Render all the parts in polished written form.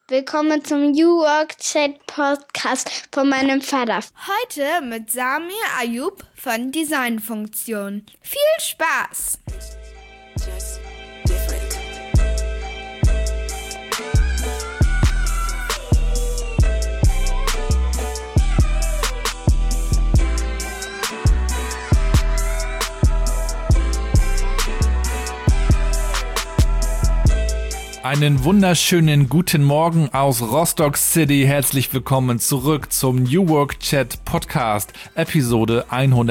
Willkommen zum New Work Chat Podcast von meinem Vater. Heute mit Samir Ayub von Designfunktion. Viel Spaß! Einen wunderschönen guten Morgen aus Rostock City. Herzlich willkommen zurück zum New Work Chat Podcast, Episode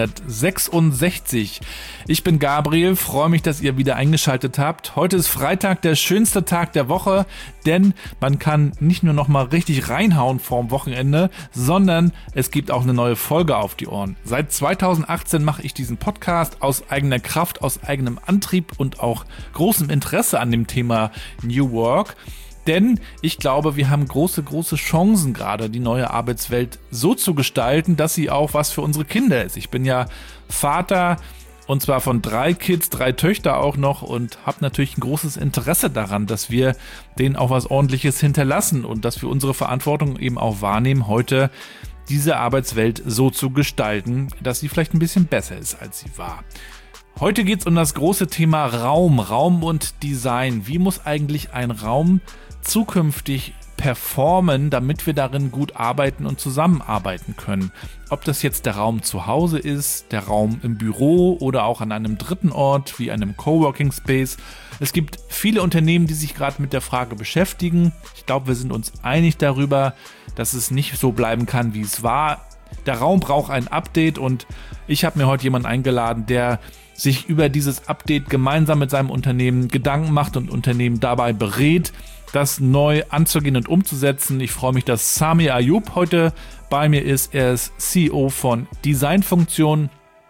166. Ich bin Gabriel, freue mich, dass ihr wieder eingeschaltet habt. Heute ist Freitag, der schönste Tag der Woche, denn man kann nicht nur noch mal richtig reinhauen vorm Wochenende, sondern es gibt auch eine neue Folge auf die Ohren. Seit 2018 mache ich diesen Podcast aus eigener Kraft, aus eigenem Antrieb und auch großem Interesse an dem Thema New Work. Denn ich glaube, wir haben große Chancen gerade, die neue Arbeitswelt so zu gestalten, dass sie auch was für unsere Kinder ist. Ich bin ja Vater und zwar von 3 Kids, 3 Töchter auch noch und habe natürlich ein großes Interesse daran, dass wir denen auch was Ordentliches hinterlassen und dass wir unsere Verantwortung eben auch wahrnehmen, heute diese Arbeitswelt so zu gestalten, dass sie vielleicht ein bisschen besser ist, als sie war. Heute geht es um das große Thema Raum und Design. Wie muss eigentlich ein Raum zukünftig performen, damit wir darin gut arbeiten und zusammenarbeiten können? Ob das jetzt der Raum zu Hause ist, der Raum im Büro oder auch an einem dritten Ort wie einem Coworking Space. Es gibt viele Unternehmen, die sich gerade mit der Frage beschäftigen. Ich glaube, wir sind uns einig darüber, dass es nicht so bleiben kann, wie es war. Der Raum braucht ein Update und ich habe mir heute jemanden eingeladen, der sich über dieses Update gemeinsam mit seinem Unternehmen Gedanken macht und Unternehmen dabei berät, das neu anzugehen und umzusetzen. Ich freue mich, dass Samir Ayub heute bei mir ist. Er ist CEO von Designfunktion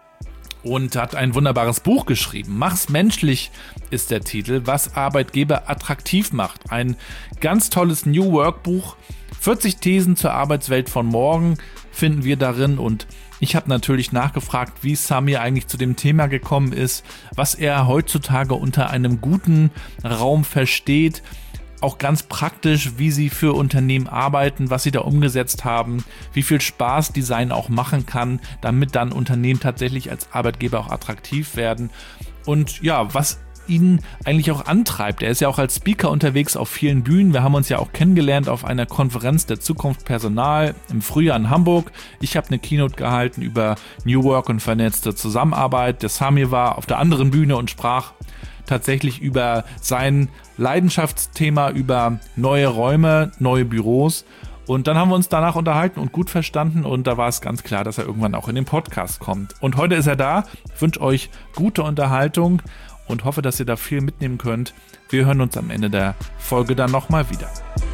und hat ein wunderbares Buch geschrieben. Mach's menschlich ist der Titel, was Arbeitgeber attraktiv macht. Ein ganz tolles New Work Buch. 40 Thesen zur Arbeitswelt von morgen finden wir darin und ich habe natürlich nachgefragt, wie Samir eigentlich zu dem Thema gekommen ist, was er heutzutage unter einem guten Raum versteht, auch ganz praktisch, wie sie für Unternehmen arbeiten, was sie da umgesetzt haben, wie viel Spaß Design auch machen kann, damit dann Unternehmen tatsächlich als Arbeitgeber auch attraktiv werden und ja, was ihn eigentlich auch antreibt. Er ist ja auch als Speaker unterwegs auf vielen Bühnen. Wir haben uns ja auch kennengelernt auf einer Konferenz der Zukunft Personal im Frühjahr in Hamburg. Ich habe eine Keynote gehalten über New Work und vernetzte Zusammenarbeit. Der Samir war auf der anderen Bühne und sprach tatsächlich über sein Leidenschaftsthema, über neue Räume, neue Büros. Und dann haben wir uns danach unterhalten und gut verstanden und da war es ganz klar, dass er irgendwann auch in den Podcast kommt. Und heute ist er da. Ich wünsche euch gute Unterhaltung und hoffe, dass ihr da viel mitnehmen könnt. Wir hören uns am Ende der Folge dann nochmal wieder.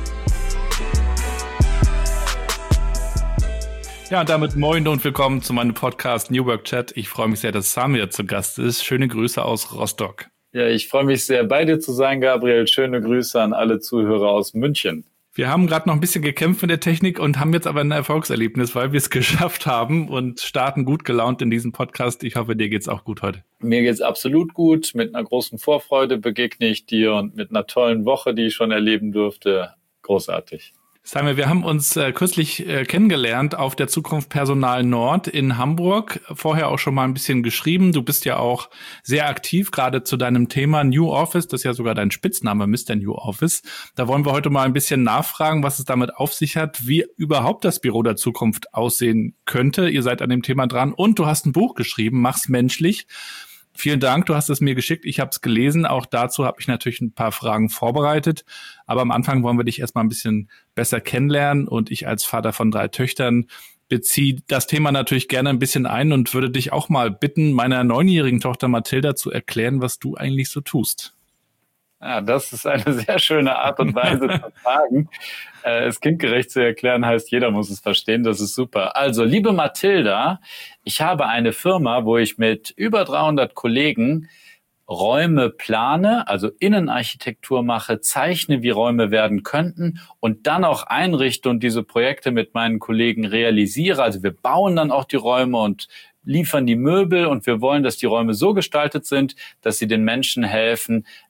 Ja, und damit moin und willkommen zu meinem Podcast New Work Chat. Ich freue mich sehr, dass Samir zu Gast ist. Schöne Grüße aus Rostock. Ja, ich freue mich sehr, bei dir zu sein, Gabriel. Schöne Grüße an alle Zuhörer aus München. Wir haben gerade noch ein bisschen gekämpft mit der Technik und haben jetzt aber ein Erfolgserlebnis, weil wir es geschafft haben und starten gut gelaunt in diesem Podcast. Ich hoffe, dir geht's auch gut heute. Mir geht's absolut gut. Mit einer großen Vorfreude begegne ich dir und mit einer tollen Woche, die ich schon erleben durfte. Großartig. Samir, wir haben uns kürzlich kennengelernt auf der Zukunft Personal Nord in Hamburg. Vorher auch schon mal ein bisschen geschrieben. Du bist ja auch sehr aktiv, gerade zu deinem Thema New Office. Das ist ja sogar dein Spitzname, Mr. New Office. Da wollen wir heute mal ein bisschen nachfragen, was es damit auf sich hat, wie überhaupt das Büro der Zukunft aussehen könnte. Ihr seid an dem Thema dran und du hast ein Buch geschrieben, Mach's menschlich. Vielen Dank, du hast es mir geschickt, ich habe es gelesen. Auch dazu habe ich natürlich ein paar Fragen vorbereitet. Aber am Anfang wollen wir dich erstmal ein bisschen besser kennenlernen. Und ich als Vater von 3 Töchtern beziehe das Thema natürlich gerne ein bisschen ein und würde dich auch mal bitten, meiner 9-jährigen Tochter Mathilda zu erklären, was du eigentlich so tust. Ja, das ist eine sehr schöne Art und Weise zu fragen. Es kindgerecht zu erklären heißt, jeder muss es verstehen, das ist super. Also, liebe Mathilda, ich habe eine Firma, wo ich mit über 300 Kollegen Räume plane, also Innenarchitektur mache, zeichne, wie Räume werden könnten und dann auch einrichte und diese Projekte mit meinen Kollegen realisiere. Also wir bauen dann auch die Räume und liefern die Möbel und wir wollen, dass die Räume so gestaltet sind, dass sie den Menschen helfen,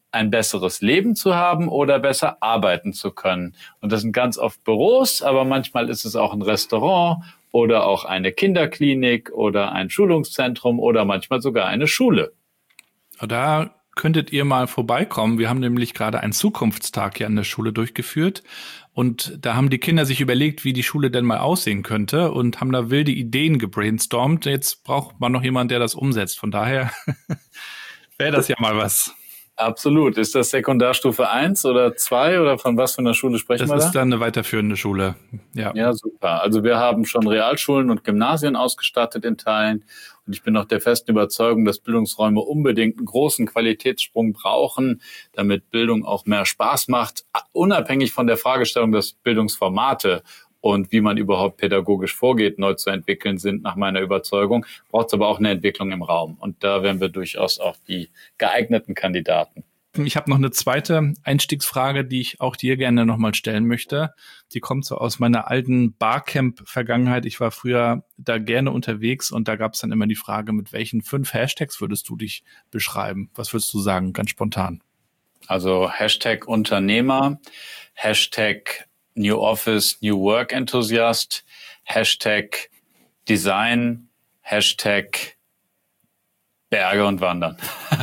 ein besseres Leben zu haben oder besser arbeiten zu können. Und das sind ganz oft Büros, aber manchmal ist es auch ein Restaurant oder auch eine Kinderklinik oder ein Schulungszentrum oder manchmal sogar eine Schule. Da könntet ihr mal vorbeikommen. Wir haben nämlich gerade einen Zukunftstag hier an der Schule durchgeführt. Und da haben die Kinder sich überlegt, wie die Schule denn mal aussehen könnte und haben da wilde Ideen gebrainstormt. Jetzt braucht man noch jemanden, der das umsetzt. Von daher wäre das ja mal was. Absolut. Ist das Sekundarstufe 1 oder 2 oder von was für einer Schule sprechen wir da? Das ist dann eine weiterführende Schule. Ja, super. Also wir haben schon Realschulen und Gymnasien ausgestattet in Teilen. Und ich bin auch der festen Überzeugung, dass Bildungsräume unbedingt einen großen Qualitätssprung brauchen, damit Bildung auch mehr Spaß macht, unabhängig von der Fragestellung, dass Bildungsformate und wie man überhaupt pädagogisch vorgeht, neu zu entwickeln sind, nach meiner Überzeugung, braucht es aber auch eine Entwicklung im Raum. Und da wären wir durchaus auch die geeigneten Kandidaten. Ich habe noch eine zweite Einstiegsfrage, die ich auch dir gerne nochmal stellen möchte. Die kommt so aus meiner alten Barcamp-Vergangenheit. Ich war früher da gerne unterwegs und da gab es dann immer die Frage, mit welchen 5 Hashtags würdest du dich beschreiben? Was würdest du sagen, ganz spontan? Also Hashtag Unternehmer, Hashtag New Office, New Work Enthusiast, Hashtag Design, Hashtag Berge und Wandern.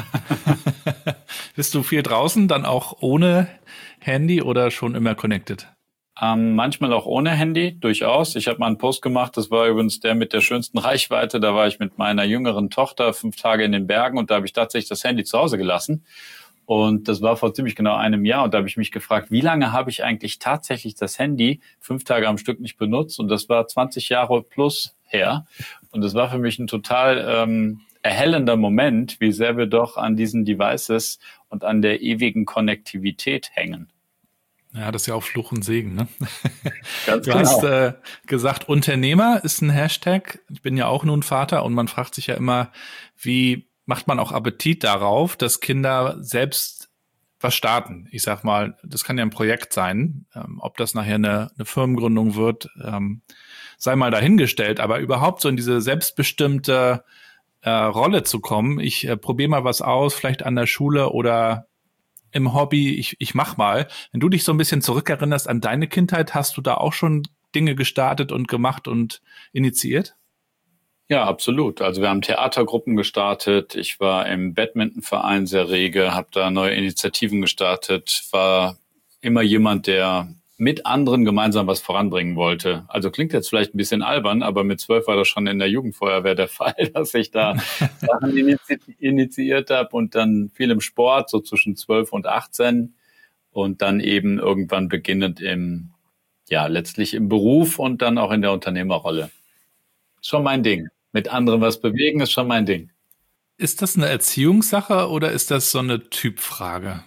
Bist du viel draußen, dann auch ohne Handy oder schon immer connected? Manchmal auch ohne Handy, durchaus. Ich habe mal einen Post gemacht, das war übrigens der mit der schönsten Reichweite. Da war ich mit meiner jüngeren Tochter 5 Tage in den Bergen und da habe ich tatsächlich das Handy zu Hause gelassen. Und das war vor ziemlich genau einem Jahr. Und da habe ich mich gefragt, wie lange habe ich eigentlich tatsächlich das Handy 5 Tage am Stück nicht benutzt? Und das war 20 Jahre plus her. Und das war für mich ein total erhellender Moment, wie sehr wir doch an diesen Devices und an der ewigen Konnektivität hängen. Ja, das ist ja auch Fluch und Segen, ne? Ganz du genau. hast gesagt, Unternehmer ist ein Hashtag. Ich bin ja auch nun Vater und man fragt sich ja immer, wie macht man auch Appetit darauf, dass Kinder selbst was starten? Ich sag mal, das kann ja ein Projekt sein. Ob das nachher eine Firmengründung wird, sei mal dahingestellt. Aber überhaupt so in diese selbstbestimmte Rolle zu kommen. Ich probiere mal was aus, vielleicht an der Schule oder im Hobby. Ich mach mal. Wenn du dich so ein bisschen zurückerinnerst an deine Kindheit, hast du da auch schon Dinge gestartet und gemacht und initiiert? Ja, absolut. Also wir haben Theatergruppen gestartet. Ich war im Badmintonverein sehr rege, habe da neue Initiativen gestartet, war immer jemand, der mit anderen gemeinsam was voranbringen wollte. Also klingt jetzt vielleicht ein bisschen albern, aber mit 12 war das schon in der Jugendfeuerwehr der Fall, dass ich da Sachen initiiert habe und dann viel im Sport, so zwischen 12 und 18 und dann eben irgendwann beginnend letztlich im Beruf und dann auch in der Unternehmerrolle. Schon mein Ding. Mit anderen was bewegen ist schon mein Ding. Ist das eine Erziehungssache oder ist das so eine Typfrage?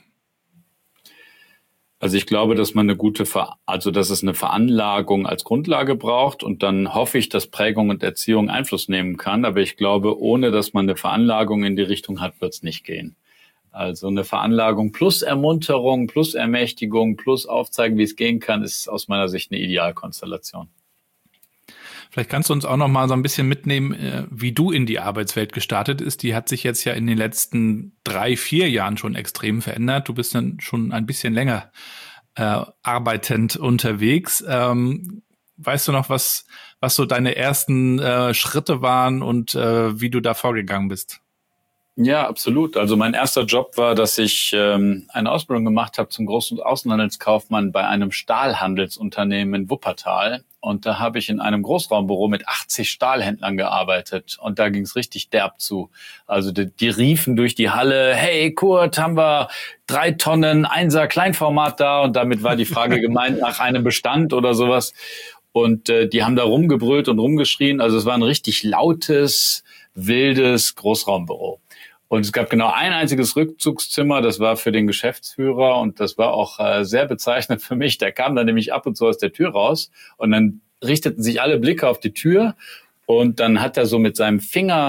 Also ich glaube, dass man dass es eine Veranlagung als Grundlage braucht und dann hoffe ich, dass Prägung und Erziehung Einfluss nehmen kann. Aber ich glaube, ohne dass man eine Veranlagung in die Richtung hat, wird es nicht gehen. Also eine Veranlagung plus Ermunterung, plus Ermächtigung, plus Aufzeigen, wie es gehen kann, ist aus meiner Sicht eine Idealkonstellation. Vielleicht kannst du uns auch noch mal so ein bisschen mitnehmen, wie du in die Arbeitswelt gestartet bist. Die hat sich jetzt ja in den letzten 3-4 Jahren schon extrem verändert. Du bist dann schon ein bisschen länger arbeitend unterwegs. Weißt du noch, was so deine ersten Schritte waren und wie du da vorgegangen bist? Ja, absolut. Also mein erster Job war, dass ich eine Ausbildung gemacht habe zum großen Außenhandelskaufmann bei einem Stahlhandelsunternehmen in Wuppertal. Und da habe ich in einem Großraumbüro mit 80 Stahlhändlern gearbeitet. Und da ging es richtig derb zu. Also die riefen durch die Halle, hey Kurt, haben wir 3 Tonnen 1er Kleinformat da? Und damit war die Frage gemeint nach einem Bestand oder sowas. Und die haben da rumgebrüllt und rumgeschrien. Also es war ein richtig lautes, wildes Großraumbüro. Und es gab genau ein einziges Rückzugszimmer, das war für den Geschäftsführer und das war auch sehr bezeichnend für mich. Der kam dann nämlich ab und zu aus der Tür raus und dann richteten sich alle Blicke auf die Tür und dann hat er so mit seinem Finger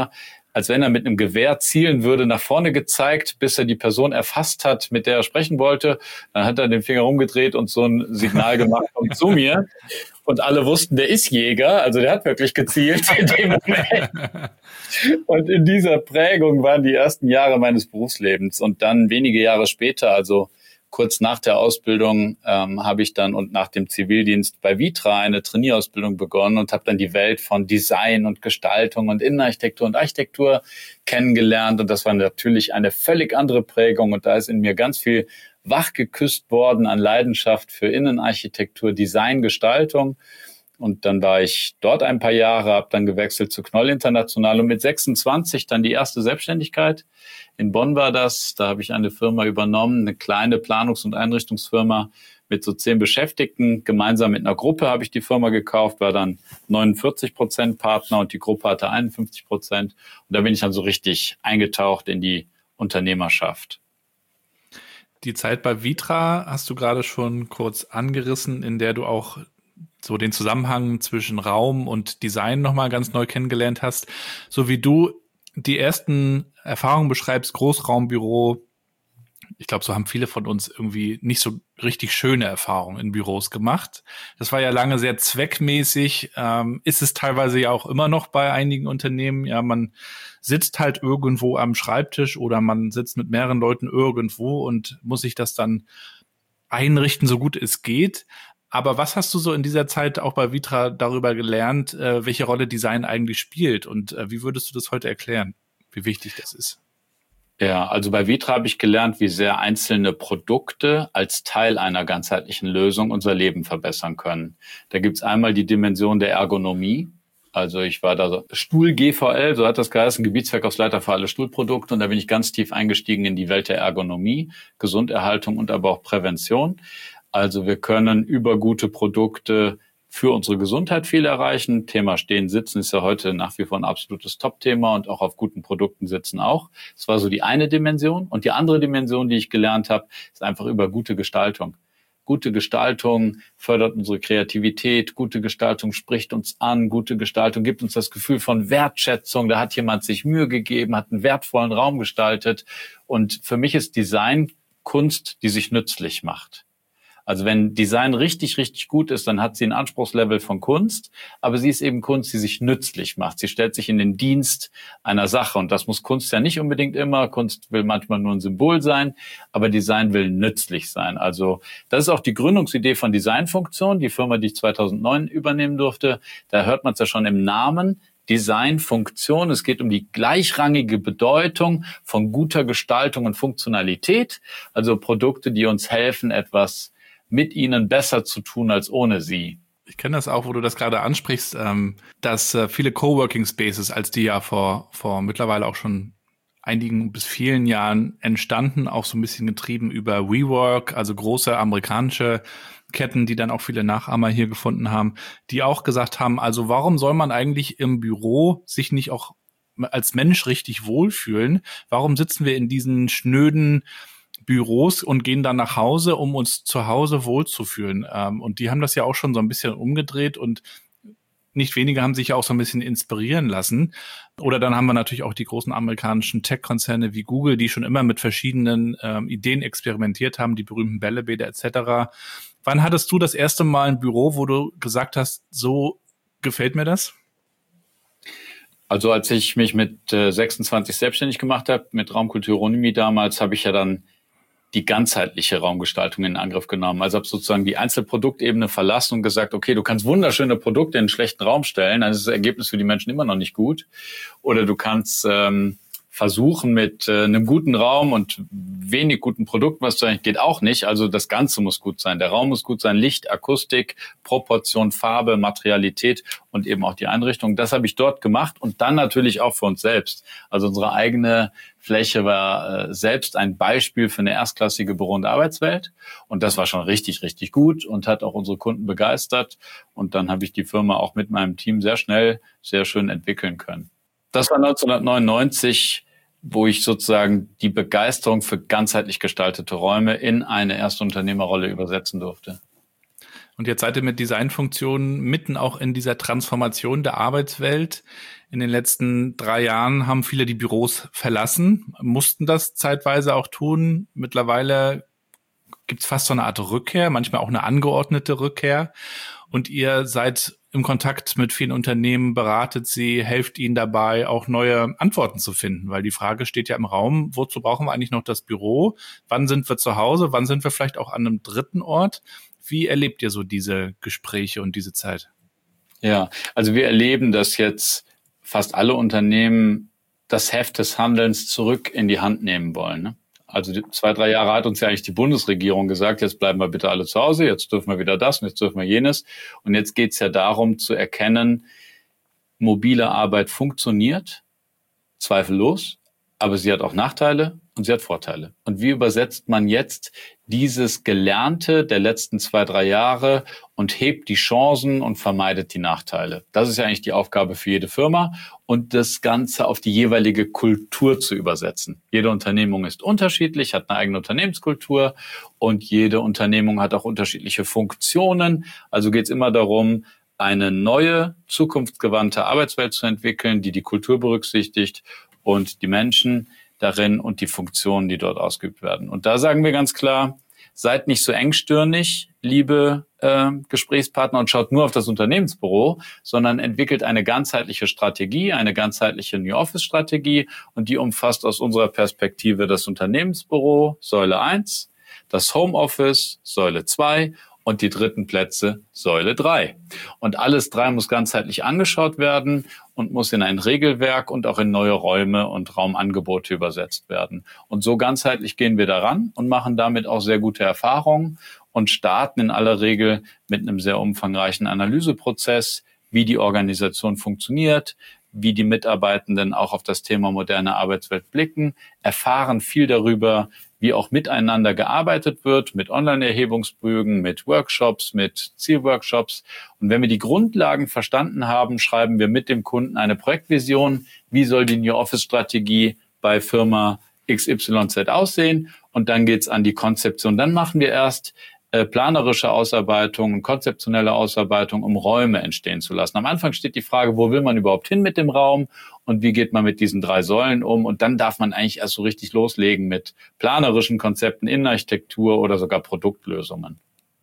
als wenn er mit einem Gewehr zielen würde, nach vorne gezeigt, bis er die Person erfasst hat, mit der er sprechen wollte. Dann hat er den Finger rumgedreht und so ein Signal gemacht, komm zu mir. Und alle wussten, der ist Jäger, also der hat wirklich gezielt in dem Moment. Und in dieser Prägung waren die ersten Jahre meines Berufslebens. Und dann wenige Jahre später, also kurz nach der Ausbildung, habe ich dann und nach dem Zivildienst bei Vitra eine Trainee-Ausbildung begonnen und habe dann die Welt von Design und Gestaltung und Innenarchitektur und Architektur kennengelernt. Und das war natürlich eine völlig andere Prägung. Und da ist in mir ganz viel wachgeküsst worden an Leidenschaft für Innenarchitektur, Design, Gestaltung. Und dann war ich dort ein paar Jahre, habe dann gewechselt zu Knoll International und mit 26 dann die erste Selbstständigkeit. In Bonn war das, da habe ich eine Firma übernommen, eine kleine Planungs- und Einrichtungsfirma mit so 10 Beschäftigten. Gemeinsam mit einer Gruppe habe ich die Firma gekauft, war dann 49% Partner und die Gruppe hatte 51%. Und da bin ich dann so richtig eingetaucht in die Unternehmerschaft. Die Zeit bei Vitra hast du gerade schon kurz angerissen, in der du auch so den Zusammenhang zwischen Raum und Design nochmal ganz neu kennengelernt hast. So wie du die ersten Erfahrungen beschreibst, Großraumbüro, ich glaube, so haben viele von uns irgendwie nicht so richtig schöne Erfahrungen in Büros gemacht. Das war ja lange sehr zweckmäßig, ist es teilweise ja auch immer noch bei einigen Unternehmen. Ja, man sitzt halt irgendwo am Schreibtisch oder man sitzt mit mehreren Leuten irgendwo und muss sich das dann einrichten, so gut es geht. Aber was hast du so in dieser Zeit auch bei Vitra darüber gelernt, welche Rolle Design eigentlich spielt? Und wie würdest du das heute erklären, wie wichtig das ist? Ja, also bei Vitra habe ich gelernt, wie sehr einzelne Produkte als Teil einer ganzheitlichen Lösung unser Leben verbessern können. Da gibt's einmal die Dimension der Ergonomie. Also ich war da so Stuhl-GVL, so hat das geheißen, Gebietsverkaufsleiter für alle Stuhlprodukte. Und da bin ich ganz tief eingestiegen in die Welt der Ergonomie, Gesunderhaltung und aber auch Prävention. Also wir können über gute Produkte für unsere Gesundheit viel erreichen. Thema Stehen, Sitzen ist ja heute nach wie vor ein absolutes Top-Thema und auch auf guten Produkten sitzen auch. Das war so die eine Dimension. Und die andere Dimension, die ich gelernt habe, ist einfach über gute Gestaltung. Gute Gestaltung fördert unsere Kreativität. Gute Gestaltung spricht uns an. Gute Gestaltung gibt uns das Gefühl von Wertschätzung. Da hat jemand sich Mühe gegeben, hat einen wertvollen Raum gestaltet. Und für mich ist Design Kunst, die sich nützlich macht. Also wenn Design richtig, richtig gut ist, dann hat sie ein Anspruchslevel von Kunst, aber sie ist eben Kunst, die sich nützlich macht. Sie stellt sich in den Dienst einer Sache und das muss Kunst ja nicht unbedingt immer. Kunst will manchmal nur ein Symbol sein, aber Design will nützlich sein. Also das ist auch die Gründungsidee von Designfunktion, die Firma, die ich 2009 übernehmen durfte. Da hört man es ja schon im Namen. Designfunktion. Es geht um die gleichrangige Bedeutung von guter Gestaltung und Funktionalität. Also Produkte, die uns helfen, etwas mit ihnen besser zu tun als ohne sie. Ich kenne das auch, wo du das gerade ansprichst, dass viele Coworking Spaces, als die ja vor mittlerweile auch schon einigen bis vielen Jahren entstanden, auch so ein bisschen getrieben über WeWork, also große amerikanische Ketten, die dann auch viele Nachahmer hier gefunden haben, die auch gesagt haben, also warum soll man eigentlich im Büro sich nicht auch als Mensch richtig wohlfühlen? Warum sitzen wir in diesen schnöden Büros und gehen dann nach Hause, um uns zu Hause wohlzufühlen? Und die haben das ja auch schon so ein bisschen umgedreht und nicht wenige haben sich ja auch so ein bisschen inspirieren lassen. Oder dann haben wir natürlich auch die großen amerikanischen Tech-Konzerne wie Google, die schon immer mit verschiedenen Ideen experimentiert haben, die berühmten Bällebäder etc. Wann hattest du das erste Mal ein Büro, wo du gesagt hast, so gefällt mir das? Also als ich mich mit 26 selbstständig gemacht habe, mit Raumkultur Hieronymi damals, habe ich ja dann die ganzheitliche Raumgestaltung in Angriff genommen. Also habe sozusagen die Einzelproduktebene verlassen und gesagt, okay, du kannst wunderschöne Produkte in einen schlechten Raum stellen, dann ist das Ergebnis für die Menschen immer noch nicht gut. Oder du kannst versuchen mit einem guten Raum und wenig guten Produkten, was eigentlich geht, auch nicht. Also das Ganze muss gut sein. Der Raum muss gut sein, Licht, Akustik, Proportion, Farbe, Materialität und eben auch die Einrichtung. Das habe ich dort gemacht und dann natürlich auch für uns selbst. Also unsere eigene Fläche war selbst ein Beispiel für eine erstklassige Büro- und Arbeitswelt. Und das war schon richtig, richtig gut und hat auch unsere Kunden begeistert. Und dann habe ich die Firma auch mit meinem Team sehr schnell, sehr schön entwickeln können. Das war 1999, wo ich sozusagen die Begeisterung für ganzheitlich gestaltete Räume in eine erste Unternehmerrolle übersetzen durfte. Und jetzt seid ihr mit Designfunktionen mitten auch in dieser Transformation der Arbeitswelt. In den letzten 3 Jahren haben viele die Büros verlassen, mussten das zeitweise auch tun. Mittlerweile gibt es fast so eine Art Rückkehr, manchmal auch eine angeordnete Rückkehr. Und ihr seid im Kontakt mit vielen Unternehmen, beratet sie, helft ihnen dabei, auch neue Antworten zu finden. Weil die Frage steht ja im Raum, wozu brauchen wir eigentlich noch das Büro? Wann sind wir zu Hause? Wann sind wir vielleicht auch an einem dritten Ort? Wie erlebt ihr so diese Gespräche und diese Zeit? Ja, also wir erleben, dass jetzt fast alle Unternehmen das Heft des Handelns zurück in die Hand nehmen wollen, ne? Also 2, 3 Jahre hat uns ja eigentlich die Bundesregierung gesagt, jetzt bleiben wir bitte alle zu Hause, jetzt dürfen wir wieder das und jetzt dürfen wir jenes. Und jetzt geht es ja darum zu erkennen, mobile Arbeit funktioniert, zweifellos, aber sie hat auch Nachteile und sie hat Vorteile. Und wie übersetzt man jetzt dieses Gelernte der letzten 2, 3 Jahre und hebt die Chancen und vermeidet die Nachteile? Das ist ja eigentlich die Aufgabe für jede Firma und das Ganze auf die jeweilige Kultur zu übersetzen. Jede Unternehmung ist unterschiedlich, hat eine eigene Unternehmenskultur und jede Unternehmung hat auch unterschiedliche Funktionen. Also geht es immer darum, eine neue, zukunftsgewandte Arbeitswelt zu entwickeln, die die Kultur berücksichtigt und die Menschen darin und die Funktionen, die dort ausgeübt werden. Und da sagen wir ganz klar, seid nicht so engstirnig, liebe Gesprächspartner, und schaut nur auf das Unternehmensbüro, sondern entwickelt eine ganzheitliche Strategie, eine ganzheitliche New Office-Strategie, und die umfasst aus unserer Perspektive das Unternehmensbüro, Säule 1, das Homeoffice, Säule 2 und die dritten Plätze, Säule 3. Und alles 3 muss ganzheitlich angeschaut werden und muss in ein Regelwerk und auch in neue Räume und Raumangebote übersetzt werden. Und so ganzheitlich gehen wir daran und machen damit auch sehr gute Erfahrungen und starten in aller Regel mit einem sehr umfangreichen Analyseprozess, wie die Organisation funktioniert, wie die Mitarbeitenden auch auf das Thema moderne Arbeitswelt blicken, erfahren viel darüber, wie auch miteinander gearbeitet wird, mit Online-Erhebungsbögen, mit Workshops, mit Zielworkshops. Und wenn wir die Grundlagen verstanden haben, schreiben wir mit dem Kunden eine Projektvision, wie soll die New Office-Strategie bei Firma XYZ aussehen. Und dann geht's an die Konzeption. Dann machen wir erst planerische Ausarbeitung, konzeptionelle Ausarbeitung, um Räume entstehen zu lassen. Am Anfang steht die Frage, wo will man überhaupt hin mit dem Raum und wie geht man mit diesen 3 Säulen um? Und dann darf man eigentlich erst so richtig loslegen mit planerischen Konzepten, Innenarchitektur oder sogar Produktlösungen.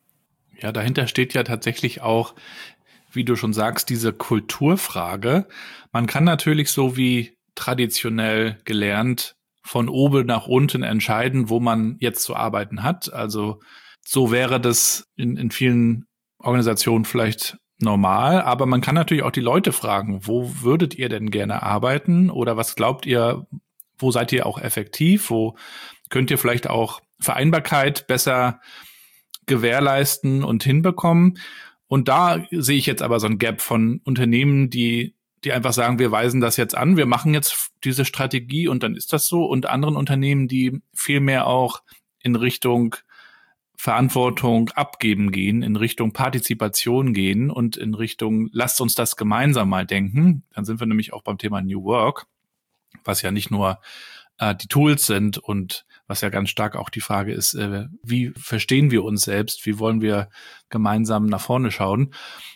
Ja, dahinter steht ja tatsächlich auch, wie du schon sagst, diese Kulturfrage. Man kann natürlich so wie traditionell gelernt von oben nach unten entscheiden, wo man jetzt zu arbeiten hat. Also so wäre das in vielen Organisationen vielleicht normal, aber man kann natürlich auch die Leute fragen, wo würdet ihr denn gerne arbeiten oder was glaubt ihr, wo seid ihr auch effektiv, wo könnt ihr vielleicht auch Vereinbarkeit besser gewährleisten und hinbekommen. Und da sehe ich jetzt aber so ein Gap von Unternehmen, die einfach sagen, wir weisen das jetzt an, wir machen jetzt diese Strategie und dann ist das so, und anderen Unternehmen, die viel mehr auch in Richtung Verantwortung abgeben gehen, in Richtung Partizipation gehen und in Richtung, lasst uns das gemeinsam mal denken. Dann sind wir nämlich auch beim Thema New Work, was ja nicht nur die Tools sind und was ja ganz stark auch die Frage ist, wie verstehen wir uns selbst, wie wollen wir gemeinsam nach vorne schauen.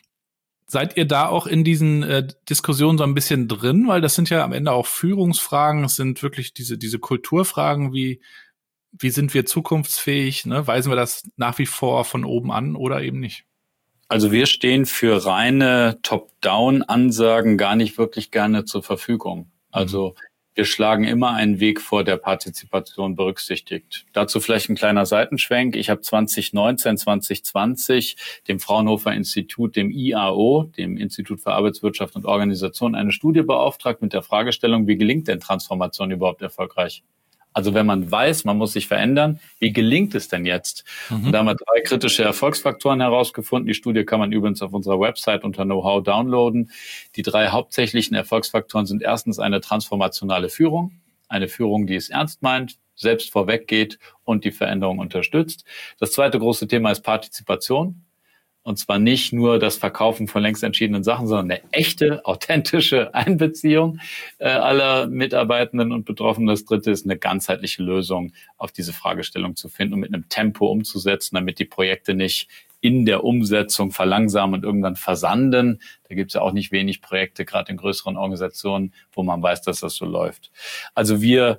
Seid ihr da auch in diesen Diskussionen so ein bisschen drin? Weil das sind ja am Ende auch Führungsfragen, es sind wirklich diese Kulturfragen, wie sind wir zukunftsfähig? Ne? Weisen wir das nach wie vor von oben an oder eben nicht? Also wir stehen für reine Top-Down-Ansagen gar nicht wirklich gerne zur Verfügung. Also wir schlagen immer einen Weg vor, der Partizipation berücksichtigt. Dazu vielleicht ein kleiner Seitenschwenk. Ich habe 2019, 2020 dem Fraunhofer Institut, dem IAO, dem Institut für Arbeitswirtschaft und Organisation, eine Studie beauftragt mit der Fragestellung, wie gelingt denn Transformation überhaupt erfolgreich? Also wenn man weiß, man muss sich verändern, wie gelingt es denn jetzt? Und da haben wir 3 kritische Erfolgsfaktoren herausgefunden. Die Studie kann man übrigens auf unserer Website unter Know-how downloaden. Die 3 hauptsächlichen Erfolgsfaktoren sind erstens eine transformationale Führung, eine Führung, die es ernst meint, selbst vorweggeht und die Veränderung unterstützt. Das zweite große Thema ist Partizipation. Und zwar nicht nur das Verkaufen von längst entschiedenen Sachen, sondern eine echte, authentische Einbeziehung aller Mitarbeitenden und Betroffenen. Das dritte ist eine ganzheitliche Lösung auf diese Fragestellung zu finden und mit einem Tempo umzusetzen, damit die Projekte nicht in der Umsetzung verlangsamen und irgendwann versanden. Da gibt es ja auch nicht wenig Projekte, gerade in größeren Organisationen, wo man weiß, dass das so läuft. Also wir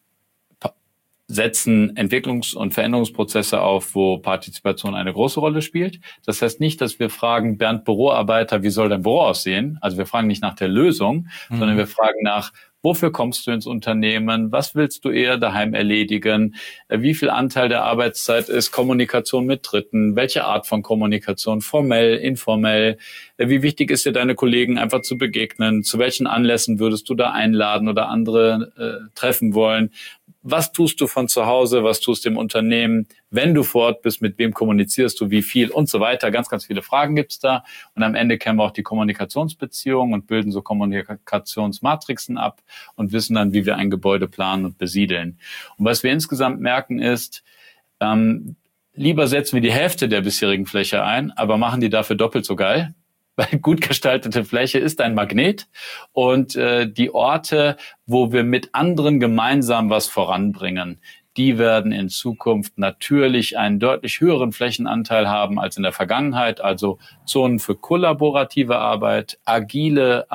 setzen Entwicklungs- und Veränderungsprozesse auf, wo Partizipation eine große Rolle spielt. Das heißt nicht, dass wir fragen, Bernd Büroarbeiter, wie soll dein Büro aussehen? Also wir fragen nicht nach der Lösung, sondern wir fragen nach, wofür kommst du ins Unternehmen? Was willst du eher daheim erledigen? Wie viel Anteil der Arbeitszeit ist Kommunikation mit Dritten? Welche Art von Kommunikation? Formell, informell? Wie wichtig ist dir, deine Kollegen einfach zu begegnen? Zu welchen Anlässen würdest du da einladen oder andere treffen wollen? Was tust du von zu Hause? Was tust du im Unternehmen? Wenn du vor Ort bist, mit wem kommunizierst du, wie viel und so weiter? Ganz, ganz viele Fragen gibt's da. Und am Ende kennen wir auch die Kommunikationsbeziehungen und bilden so Kommunikationsmatrixen ab und wissen dann, wie wir ein Gebäude planen und besiedeln. Und was wir insgesamt merken ist, lieber setzen wir die Hälfte der bisherigen Fläche ein, aber machen die dafür doppelt so geil. Weil gut gestaltete Fläche ist ein Magnet und die Orte, wo wir mit anderen gemeinsam was voranbringen, die werden in Zukunft natürlich einen deutlich höheren Flächenanteil haben als in der Vergangenheit. Also Zonen für kollaborative Arbeit, agile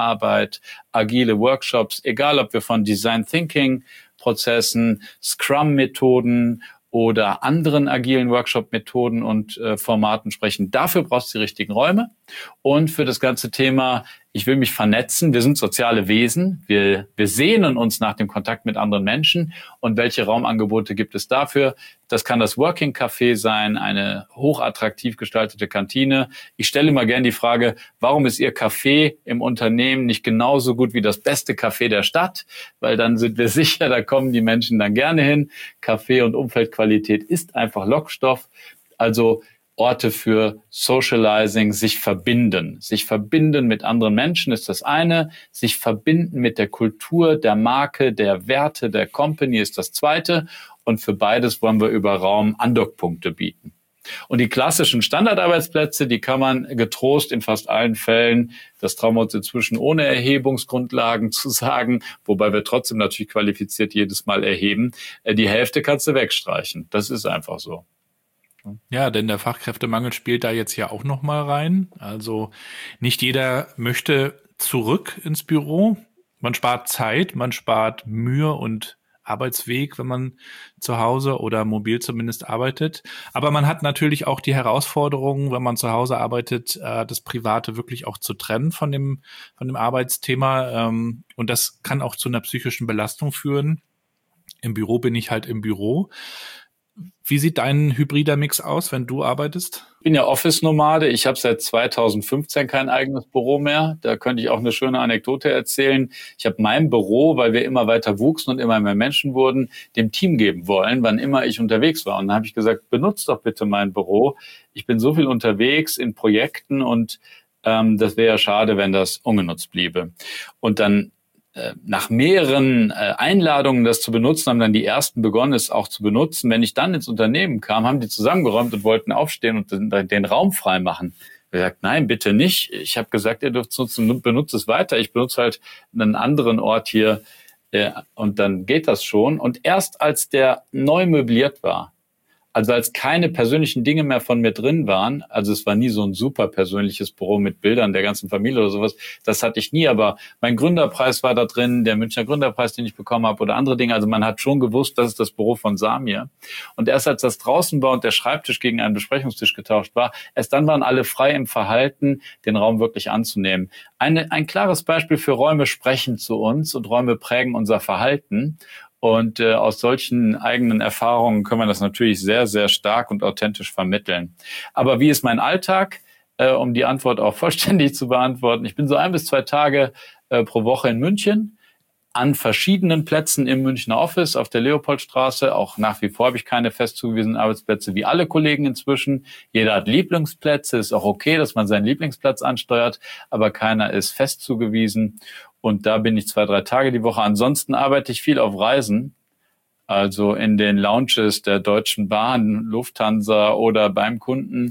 Workshops, egal ob wir von Design Thinking Prozessen, Scrum-Methoden oder anderen agilen Workshop-Methoden und Formaten sprechen. Dafür brauchst du die richtigen Räume. Und für das ganze Thema, ich will mich vernetzen, wir sind soziale Wesen, wir sehnen uns nach dem Kontakt mit anderen Menschen. Und welche Raumangebote gibt es dafür? Das kann das Working Café sein, eine hochattraktiv gestaltete Kantine. Ich stelle immer gerne die Frage, warum ist Ihr Café im Unternehmen nicht genauso gut wie das beste Café der Stadt? Weil dann sind wir sicher, da kommen die Menschen dann gerne hin. Kaffee- und Umfeldqualität ist einfach Lockstoff. Also Orte für Socializing, sich verbinden. Sich verbinden mit anderen Menschen ist das eine. Sich verbinden mit der Kultur, der Marke, der Werte, der Company ist das zweite. Und für beides wollen wir über Raum Andockpunkte bieten. Und die klassischen Standardarbeitsplätze, die kann man getrost in fast allen Fällen, das trauen wir uns inzwischen ohne Erhebungsgrundlagen zu sagen, wobei wir trotzdem natürlich qualifiziert jedes Mal erheben, die Hälfte kannst du wegstreichen. Das ist einfach so. Ja, denn der Fachkräftemangel spielt da jetzt ja auch noch mal rein. Also nicht jeder möchte zurück ins Büro. Man spart Zeit, man spart Mühe und Arbeitsweg, wenn man zu Hause oder mobil zumindest arbeitet. Aber man hat natürlich auch die Herausforderung, wenn man zu Hause arbeitet, das Private wirklich auch zu trennen von dem Arbeitsthema. Und das kann auch zu einer psychischen Belastung führen. Im Büro bin ich halt im Büro. Wie sieht dein hybrider Mix aus, wenn du arbeitest? Ich bin ja Office-Nomade. Ich habe seit 2015 kein eigenes Büro mehr. Da könnte ich auch eine schöne Anekdote erzählen. Ich habe mein Büro, weil wir immer weiter wuchsen und immer mehr Menschen wurden, dem Team geben wollen, wann immer ich unterwegs war. Und dann habe ich gesagt, benutzt doch bitte mein Büro. Ich bin so viel unterwegs in Projekten und das wäre ja schade, wenn das ungenutzt bliebe. Und dann nach mehreren Einladungen, das zu benutzen, haben dann die ersten begonnen, es auch zu benutzen. Wenn ich dann ins Unternehmen kam, haben die zusammengeräumt und wollten aufstehen und den Raum freimachen. Ich habe gesagt, nein, bitte nicht. Ich habe gesagt, ihr dürft es nutzen, benutzt es weiter. Ich benutze halt einen anderen Ort hier und dann geht das schon. Und erst als der neu möbliert war, also als keine persönlichen Dinge mehr von mir drin waren, also es war nie so ein super persönliches Büro mit Bildern der ganzen Familie oder sowas, das hatte ich nie, aber mein Gründerpreis war da drin, der Münchner Gründerpreis, den ich bekommen habe oder andere Dinge, also man hat schon gewusst, das ist das Büro von Samir. Und erst als das draußen war und der Schreibtisch gegen einen Besprechungstisch getauscht war, erst dann waren alle frei im Verhalten, den Raum wirklich anzunehmen. Ein klares Beispiel für Räume sprechen zu uns und Räume prägen unser Verhalten. Und aus solchen eigenen Erfahrungen können wir das natürlich sehr, sehr stark und authentisch vermitteln. Aber wie ist mein Alltag? Um die Antwort auch vollständig zu beantworten. Ich bin so 1 bis 2 Tage pro Woche in München, an verschiedenen Plätzen im Münchner Office auf der Leopoldstraße. Auch nach wie vor habe ich keine fest zugewiesenen Arbeitsplätze, wie alle Kollegen inzwischen. Jeder hat Lieblingsplätze, ist auch okay, dass man seinen Lieblingsplatz ansteuert, aber keiner ist fest zugewiesen. Und da bin ich 2, 3 Tage die Woche. Ansonsten arbeite ich viel auf Reisen, also in den Lounges der Deutschen Bahn, Lufthansa oder beim Kunden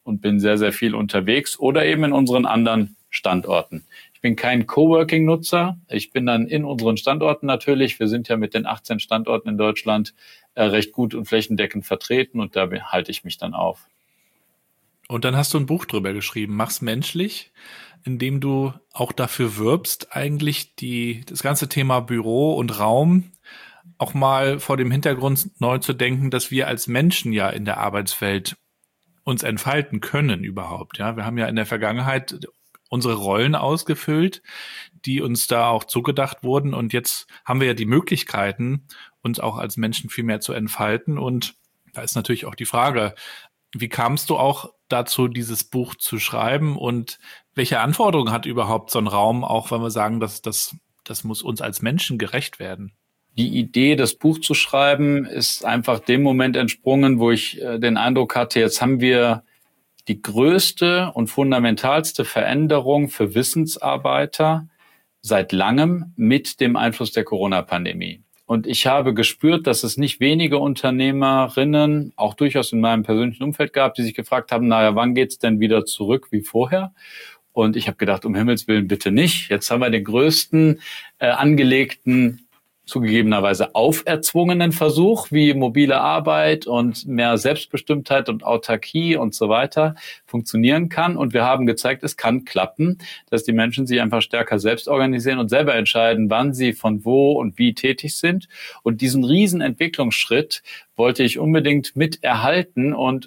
und bin sehr, sehr viel unterwegs oder eben in unseren anderen Standorten. Ich bin kein Coworking-Nutzer. Ich bin dann in unseren Standorten natürlich. Wir sind ja mit den 18 Standorten in Deutschland recht gut und flächendeckend vertreten und da halte ich mich dann auf. Und dann hast du ein Buch drüber geschrieben, Mach's menschlich, in dem du auch dafür wirbst, eigentlich das ganze Thema Büro und Raum auch mal vor dem Hintergrund neu zu denken, dass wir als Menschen ja in der Arbeitswelt uns entfalten können überhaupt. Ja, wir haben ja in der Vergangenheit unsere Rollen ausgefüllt, die uns da auch zugedacht wurden. Und jetzt haben wir ja die Möglichkeiten, uns auch als Menschen viel mehr zu entfalten. Und da ist natürlich auch die Frage, wie kamst du auch dazu, dieses Buch zu schreiben? Und welche Anforderungen hat überhaupt so ein Raum, auch wenn wir sagen, das muss uns als Menschen gerecht werden? Die Idee, das Buch zu schreiben, ist einfach dem Moment entsprungen, wo ich den Eindruck hatte, jetzt haben wir die größte und fundamentalste Veränderung für Wissensarbeiter seit langem mit dem Einfluss der Corona-Pandemie. Und ich habe gespürt, dass es nicht wenige Unternehmerinnen, auch durchaus in meinem persönlichen Umfeld gab, die sich gefragt haben, naja, wann geht's denn wieder zurück wie vorher? Und ich habe gedacht, um Himmels Willen bitte nicht. Jetzt haben wir den größten angelegten, zugegebenerweise auferzwungenen Versuch, wie mobile Arbeit und mehr Selbstbestimmtheit und Autarkie und so weiter funktionieren kann. Und wir haben gezeigt, es kann klappen, dass die Menschen sich einfach stärker selbst organisieren und selber entscheiden, wann sie von wo und wie tätig sind. Und diesen riesen Entwicklungsschritt wollte ich unbedingt mit erhalten und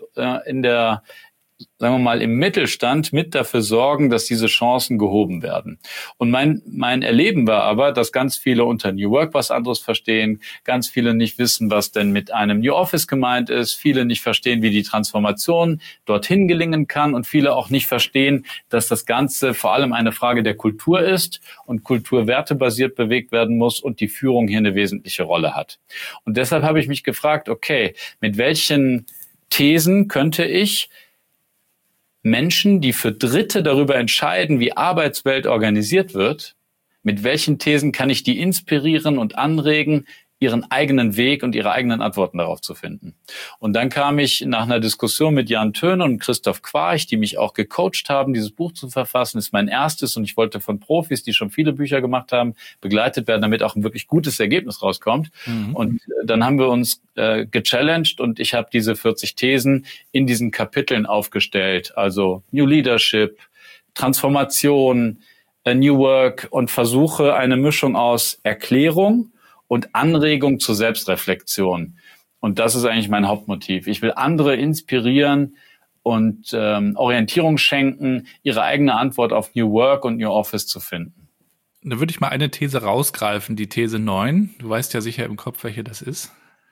sagen wir mal, im Mittelstand mit dafür sorgen, dass diese Chancen gehoben werden. Und mein Erleben war aber, dass ganz viele unter New Work was anderes verstehen, ganz viele nicht wissen, was denn mit einem New Office gemeint ist, viele nicht verstehen, wie die Transformation dorthin gelingen kann und viele auch nicht verstehen, dass das Ganze vor allem eine Frage der Kultur ist und Kultur wertebasiert bewegt werden muss und die Führung hier eine wesentliche Rolle hat. Und deshalb habe ich mich gefragt, okay, mit welchen Thesen könnte ich Menschen, die für Dritte darüber entscheiden, wie Arbeitswelt organisiert wird, mit welchen Thesen kann ich die inspirieren und anregen, ihren eigenen Weg und ihre eigenen Antworten darauf zu finden. Und dann kam ich nach einer Diskussion mit Jan Töne und Christoph Quarch, die mich auch gecoacht haben, dieses Buch zu verfassen. Das ist mein erstes und ich wollte von Profis, die schon viele Bücher gemacht haben, begleitet werden, damit auch ein wirklich gutes Ergebnis rauskommt. Und dann haben wir uns gechallenged und ich habe diese 40 Thesen in diesen Kapiteln aufgestellt. Also New Leadership, Transformation, New Work und versuche eine Mischung aus Erklärung und Anregung zur Selbstreflexion. Und das ist eigentlich mein Hauptmotiv. Ich will andere inspirieren und Orientierung schenken, ihre eigene Antwort auf New Work und New Office zu finden. Da würde ich mal eine These rausgreifen, die These 9. Du weißt ja sicher im Kopf, welche das ist.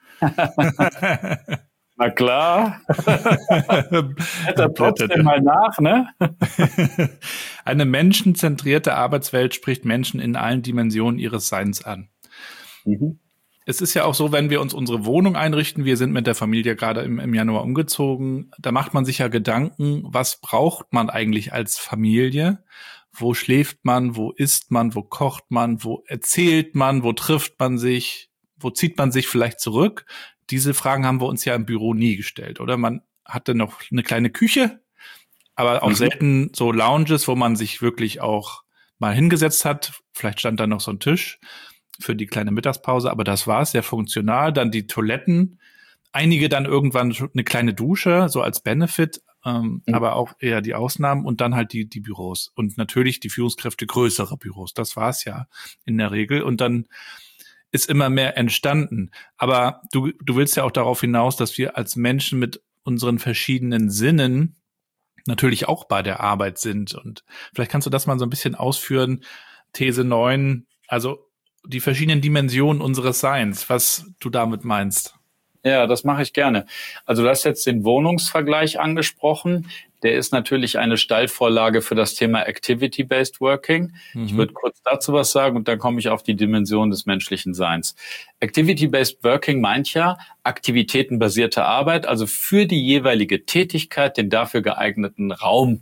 Na klar. Hätte trotzdem mal nach, ne? Eine menschenzentrierte Arbeitswelt spricht Menschen in allen Dimensionen ihres Seins an. Es ist ja auch so, wenn wir uns unsere Wohnung einrichten, wir sind mit der Familie gerade im Januar umgezogen, da macht man sich ja Gedanken, was braucht man eigentlich als Familie? Wo schläft man, wo isst man, wo kocht man, wo erzählt man, wo trifft man sich, wo zieht man sich vielleicht zurück? Diese Fragen haben wir uns ja im Büro nie gestellt, oder? Man hatte noch eine kleine Küche, aber auch selten so Lounges, wo man sich wirklich auch mal hingesetzt hat. Vielleicht stand da noch so ein Tisch für die kleine Mittagspause, aber das war's, sehr funktional. Dann die Toiletten, einige dann irgendwann eine kleine Dusche, so als Benefit, aber auch eher die Ausnahmen und dann halt die Büros und natürlich die Führungskräfte größere Büros. Das war's ja in der Regel und dann ist immer mehr entstanden. Aber du willst ja auch darauf hinaus, dass wir als Menschen mit unseren verschiedenen Sinnen natürlich auch bei der Arbeit sind und vielleicht kannst du das mal so ein bisschen ausführen. These 9, also die verschiedenen Dimensionen unseres Seins, was du damit meinst. Ja, das mache ich gerne. Also du hast jetzt den Wohnungsvergleich angesprochen. Der ist natürlich eine Steilvorlage für das Thema Activity-Based Working. Ich würde kurz dazu was sagen und dann komme ich auf die Dimension des menschlichen Seins. Activity-Based Working meint ja aktivitätenbasierte Arbeit, also für die jeweilige Tätigkeit den dafür geeigneten Raum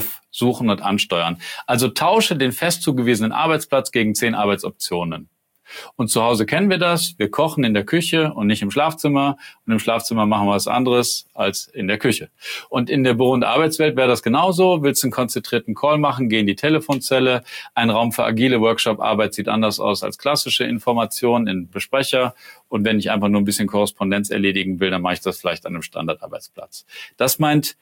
aufsuchen und ansteuern. Also tausche den fest zugewiesenen Arbeitsplatz gegen 10 Arbeitsoptionen. Und zu Hause kennen wir das. Wir kochen in der Küche und nicht im Schlafzimmer. Und im Schlafzimmer machen wir was anderes als in der Küche. Und in der Büro- und Arbeitswelt wäre das genauso. Willst du einen konzentrierten Call machen, geh in die Telefonzelle. Ein Raum für agile Workshop-Arbeit sieht anders aus als klassische Informationen in Besprecher. Und wenn ich einfach nur ein bisschen Korrespondenz erledigen will, dann mache ich das vielleicht an einem Standardarbeitsplatz. Das meint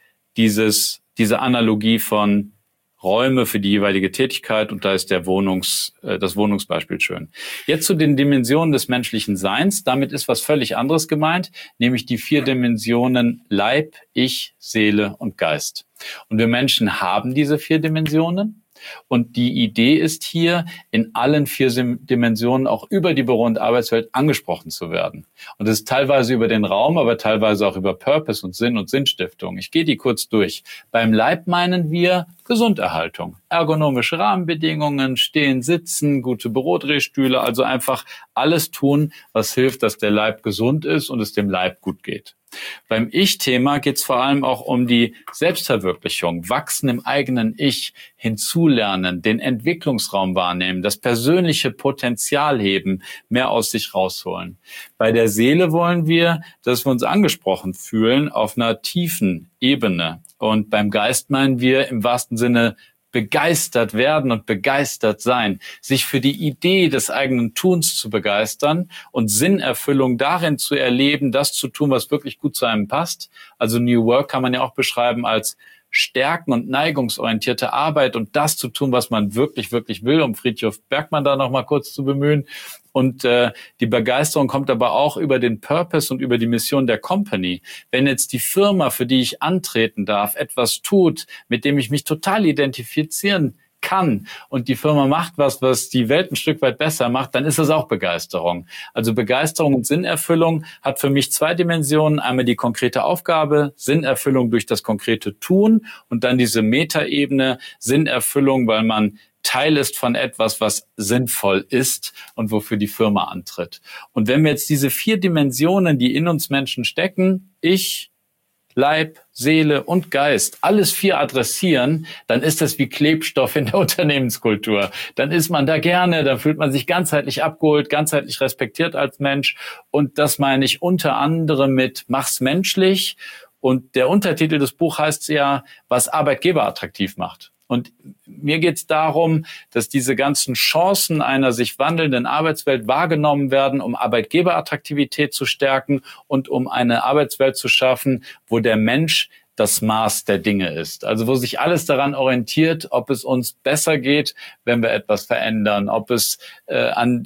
diese Analogie von Räume für die jeweilige Tätigkeit, und da ist das Wohnungsbeispiel schön. Jetzt zu den Dimensionen des menschlichen Seins. Damit ist was völlig anderes gemeint, nämlich die 4 Dimensionen Leib, Ich, Seele und Geist. Und wir Menschen haben diese 4 Dimensionen. Und die Idee ist hier, in allen 4 Dimensionen auch über die Büro- und Arbeitswelt angesprochen zu werden. Und das ist teilweise über den Raum, aber teilweise auch über Purpose und Sinn und Sinnstiftung. Ich gehe die kurz durch. Beim Leib meinen wir Gesunderhaltung, ergonomische Rahmenbedingungen, Stehen, Sitzen, gute Bürodrehstühle, also einfach alles tun, was hilft, dass der Leib gesund ist und es dem Leib gut geht. Beim Ich-Thema geht es vor allem auch um die Selbstverwirklichung, Wachsen im eigenen Ich, hinzulernen, den Entwicklungsraum wahrnehmen, das persönliche Potenzial heben, mehr aus sich rausholen. Bei der Seele wollen wir, dass wir uns angesprochen fühlen auf einer tiefen Ebene. Und beim Geist meinen wir im wahrsten Sinne begeistert werden und begeistert sein, sich für die Idee des eigenen Tuns zu begeistern und Sinnerfüllung darin zu erleben, das zu tun, was wirklich gut zu einem passt. Also New Work kann man ja auch beschreiben als stärken- und neigungsorientierte Arbeit und das zu tun, was man wirklich, wirklich will, um Frithjof Bergmann da noch mal kurz zu bemühen. Und die Begeisterung kommt aber auch über den Purpose und über die Mission der Company. Wenn jetzt die Firma, für die ich antreten darf, etwas tut, mit dem ich mich total identifizieren kann und die Firma macht was die Welt ein Stück weit besser macht, dann ist das auch Begeisterung. Also Begeisterung und Sinnerfüllung hat für mich 2 Dimensionen. Einmal die konkrete Aufgabe, Sinnerfüllung durch das konkrete Tun und dann diese Metaebene, Sinnerfüllung, weil man Teil ist von etwas, was sinnvoll ist und wofür die Firma antritt. Und wenn wir jetzt diese 4 Dimensionen, die in uns Menschen stecken, Ich, Leib, Seele und Geist, alles 4 adressieren, dann ist das wie Klebstoff in der Unternehmenskultur. Dann ist man da gerne, dann fühlt man sich ganzheitlich abgeholt, ganzheitlich respektiert als Mensch. Und das meine ich unter anderem mit Mach's menschlich. Und der Untertitel des Buchs heißt ja, was Arbeitgeber attraktiv macht. Und mir geht es darum, dass diese ganzen Chancen einer sich wandelnden Arbeitswelt wahrgenommen werden, um Arbeitgeberattraktivität zu stärken und um eine Arbeitswelt zu schaffen, wo der Mensch das Maß der Dinge ist. Also wo sich alles daran orientiert, ob es uns besser geht, wenn wir etwas verändern, ob es an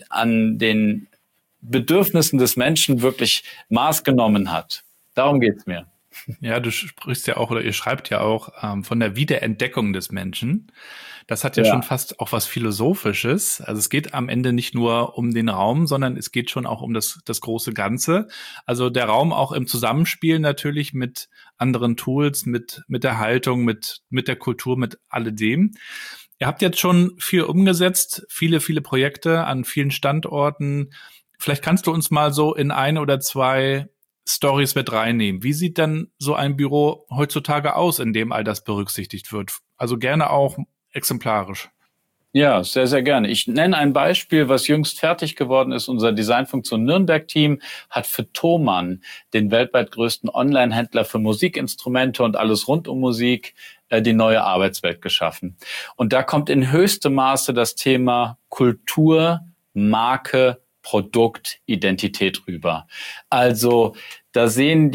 den Bedürfnissen des Menschen wirklich Maß genommen hat. Darum geht's mir. Ja, du sprichst ja auch oder ihr schreibt ja auch von der Wiederentdeckung des Menschen. Das hat ja schon fast auch was Philosophisches. Also es geht am Ende nicht nur um den Raum, sondern es geht schon auch um das große Ganze. Also der Raum auch im Zusammenspiel natürlich mit anderen Tools, mit der Haltung, mit der Kultur, mit alledem. Ihr habt jetzt schon viel umgesetzt, viele Projekte an vielen Standorten. Vielleicht kannst du uns mal so in 1 oder 2 Stories mit reinnehmen. Wie sieht denn so ein Büro heutzutage aus, in dem all das berücksichtigt wird? Also gerne auch exemplarisch. Ja, sehr, sehr gerne. Ich nenne ein Beispiel, was jüngst fertig geworden ist. Unser Designfunktion Nürnberg-Team hat für Thomann, den weltweit größten Online-Händler für Musikinstrumente und alles rund um Musik, die neue Arbeitswelt geschaffen. Und da kommt in höchstem Maße das Thema Kultur, Marke, Produkt, Identität rüber. Also da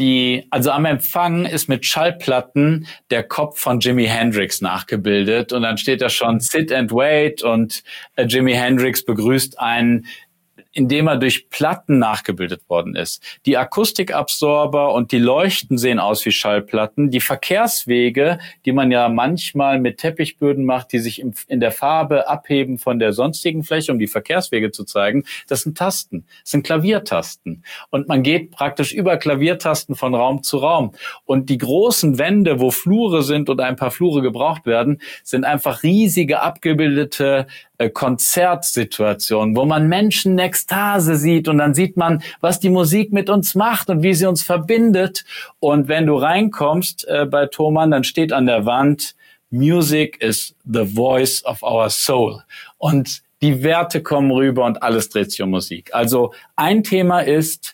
also am Empfang ist mit Schallplatten der Kopf von Jimi Hendrix nachgebildet und dann steht da schon Sit and Wait und Jimi Hendrix begrüßt einen, indem er durch Platten nachgebildet worden ist. Die Akustikabsorber und die Leuchten sehen aus wie Schallplatten. Die Verkehrswege, die man ja manchmal mit Teppichböden macht, die sich in der Farbe abheben von der sonstigen Fläche, um die Verkehrswege zu zeigen, das sind Tasten, das sind Klaviertasten. Und man geht praktisch über Klaviertasten von Raum zu Raum. Und die großen Wände, wo Flure sind und ein paar Flure gebraucht werden, sind einfach riesige abgebildete Konzertsituationen, wo man Menschen in Ekstase sieht und dann sieht man, was die Musik mit uns macht und wie sie uns verbindet. Und wenn du reinkommst bei Thomann, dann steht an der Wand, Music is the voice of our soul. Und die Werte kommen rüber und alles dreht sich um Musik. Also ein Thema ist,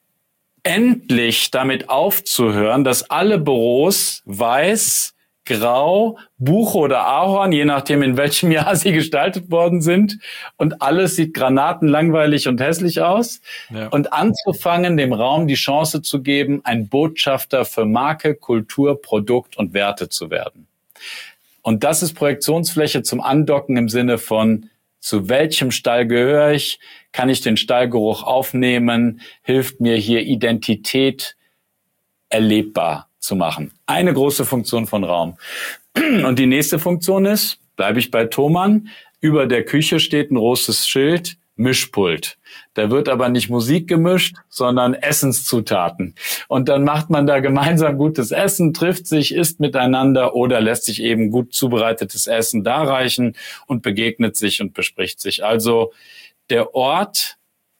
endlich damit aufzuhören, dass alle Büros weiß, grau, Buche oder Ahorn, je nachdem in welchem Jahr sie gestaltet worden sind, und alles sieht granatenlangweilig und hässlich aus. Ja. Und anzufangen, dem Raum die Chance zu geben, ein Botschafter für Marke, Kultur, Produkt und Werte zu werden. Und das ist Projektionsfläche zum Andocken im Sinne von, zu welchem Stall gehöre ich? Kann ich den Stallgeruch aufnehmen? Hilft mir hier Identität erlebbar zu machen. Eine große Funktion von Raum. Und die nächste Funktion ist, bleibe ich bei Thomann, über der Küche steht ein großes Schild, Mischpult. Da wird aber nicht Musik gemischt, sondern Essenszutaten. Und dann macht man da gemeinsam gutes Essen, trifft sich, isst miteinander oder lässt sich eben gut zubereitetes Essen darreichen und begegnet sich und bespricht sich. Also der Ort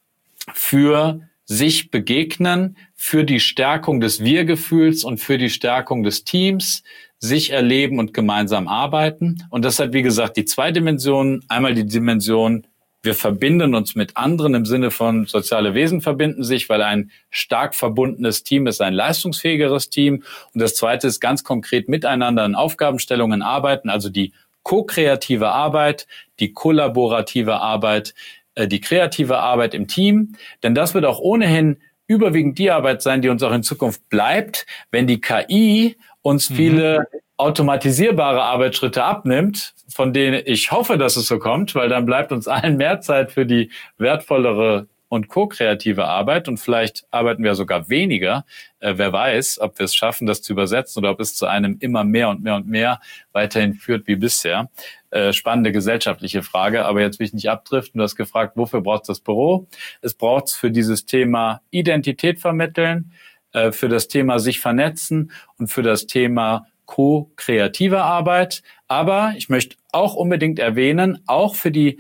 für sich begegnen, für die Stärkung des Wir-Gefühls und für die Stärkung des Teams, sich erleben und gemeinsam arbeiten. Und das hat, wie gesagt, die zwei Dimensionen. Einmal die Dimension, wir verbinden uns mit anderen im Sinne von soziale Wesen verbinden sich, weil ein stark verbundenes Team ist ein leistungsfähigeres Team. Und das Zweite ist ganz konkret miteinander in Aufgabenstellungen arbeiten, also die ko-kreative Arbeit, die kollaborative Arbeit, die kreative Arbeit im Team. Denn das wird auch ohnehin überwiegend die Arbeit sein, die uns auch in Zukunft bleibt, wenn die KI uns viele automatisierbare Arbeitsschritte abnimmt, von denen ich hoffe, dass es so kommt, weil dann bleibt uns allen mehr Zeit für die wertvollere und ko-kreative Arbeit und vielleicht arbeiten wir sogar weniger. Wer weiß, ob wir es schaffen, das zu übersetzen oder ob es zu einem immer mehr und mehr und mehr weiterhin führt wie bisher. Spannende gesellschaftliche Frage, aber jetzt will ich nicht abdriften. Du hast gefragt, wofür braucht es das Büro? Es braucht es für dieses Thema Identität vermitteln, für das Thema sich vernetzen und für das Thema ko-kreative Arbeit. Aber ich möchte auch unbedingt erwähnen, auch für die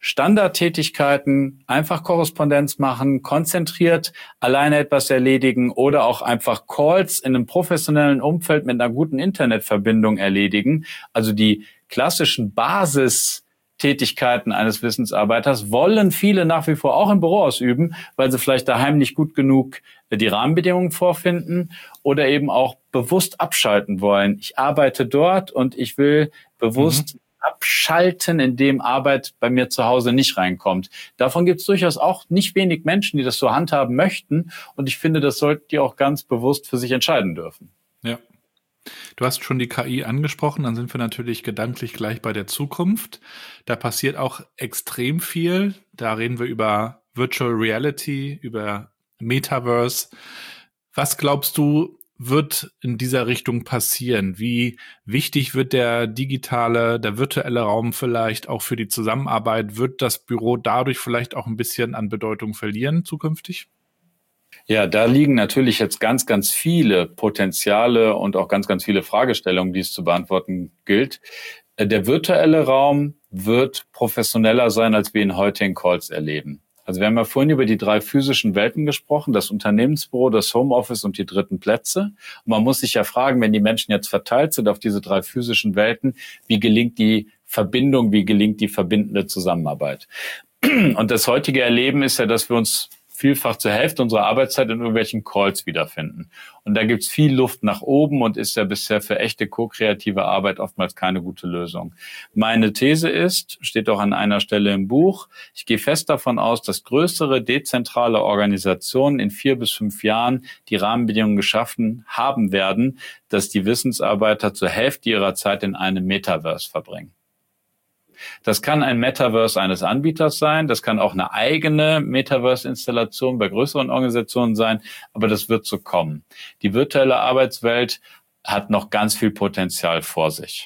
Standardtätigkeiten, einfach Korrespondenz machen, konzentriert alleine etwas erledigen oder auch einfach Calls in einem professionellen Umfeld mit einer guten Internetverbindung erledigen. Also die klassischen Basistätigkeiten eines Wissensarbeiters wollen viele nach wie vor auch im Büro ausüben, weil sie vielleicht daheim nicht gut genug die Rahmenbedingungen vorfinden oder eben auch bewusst abschalten wollen. Ich arbeite dort und ich will bewusst abschalten, indem Arbeit bei mir zu Hause nicht reinkommt. Davon gibt es durchaus auch nicht wenig Menschen, die das so handhaben möchten. Und ich finde, das sollten die auch ganz bewusst für sich entscheiden dürfen. Ja. Du hast schon die KI angesprochen, dann sind wir natürlich gedanklich gleich bei der Zukunft. Da passiert auch extrem viel. Da reden wir über Virtual Reality, über Metaverse. Was glaubst du, wird in dieser Richtung passieren? Wie wichtig wird der virtuelle Raum vielleicht auch für die Zusammenarbeit? Wird das Büro dadurch vielleicht auch ein bisschen an Bedeutung verlieren zukünftig? Ja, da liegen natürlich jetzt ganz, ganz viele Potenziale und auch ganz, ganz viele Fragestellungen, die es zu beantworten gilt. Der virtuelle Raum wird professioneller sein, als wir ihn heute in Calls erleben. Also wir haben ja vorhin über die 3 physischen Welten gesprochen, das Unternehmensbüro, das Homeoffice und die dritten Plätze. Und man muss sich ja fragen, wenn die Menschen jetzt verteilt sind auf diese 3 physischen Welten, wie gelingt die Verbindung, wie gelingt die verbindende Zusammenarbeit? Und das heutige Erleben ist ja, dass wir uns vielfach zur Hälfte unserer Arbeitszeit in irgendwelchen Calls wiederfinden. Und da gibt's viel Luft nach oben und ist ja bisher für echte ko-kreative Arbeit oftmals keine gute Lösung. Meine These ist, steht auch an einer Stelle im Buch, ich gehe fest davon aus, dass größere dezentrale Organisationen in 4 bis 5 Jahren die Rahmenbedingungen geschaffen haben werden, dass die Wissensarbeiter zur Hälfte ihrer Zeit in einem Metaverse verbringen. Das kann ein Metaverse eines Anbieters sein, das kann auch eine eigene Metaverse-Installation bei größeren Organisationen sein, aber das wird so kommen. Die virtuelle Arbeitswelt hat noch ganz viel Potenzial vor sich.